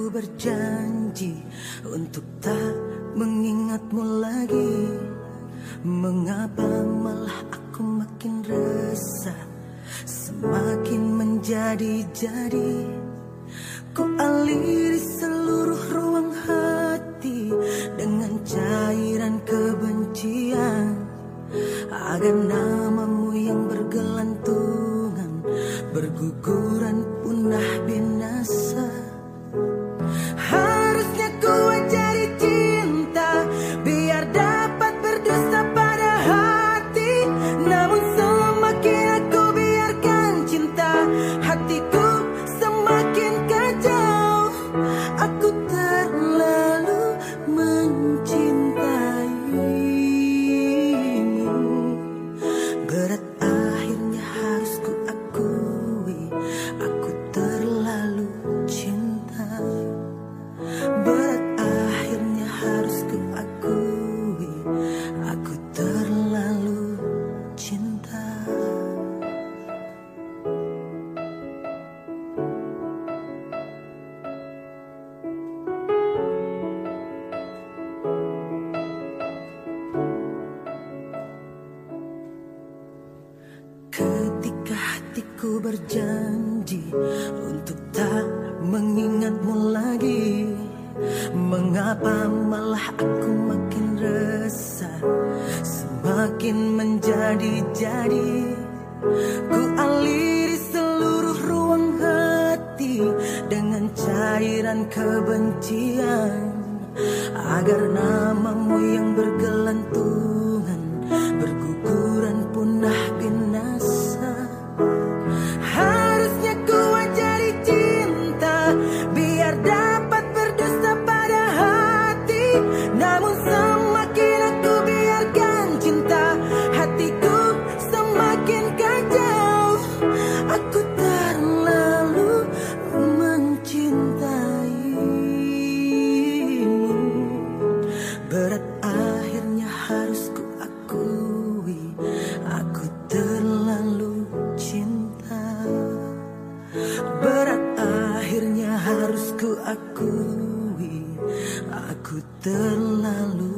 berjanji untuk tak mengingatmu lagi. Mengapa malah aku makin resah, semakin menjadi-jadi. Ku aliri seluruh ruang hati dengan cairan kebencian, agar namamu yang bergelantungan berguguran punah binasa. Harusnya ku ajari cinta biar dapat berdusta pada hati, namun semakin aku biarkan cinta, hatiku semakin kacau. Aku terlalu mencintaimu. Berat akhirnya harus ku akui, aku terlalu cinta. Berat akhirnya harus ku akui, aku terlalu cinta. Ketika hatiku berjanji untuk tak mengingatmu lagi, mengapa malah aku makin resah, semakin menjadi-jadi. Ku aliri seluruh ruang hati dengan cairan kebencian, agar namamu yang bergelantungan berguguran punah binasa. Harusnya ku ajari cinta biar dapat berdusta pada hati, namun semakin aku biarkan cinta, hatiku semakin kacau. Aku terlalu mencintaimu. Berat akhirnya harus ku akui, aku terlalu cinta. Berat akhirnya harus ku akui, aku terlalu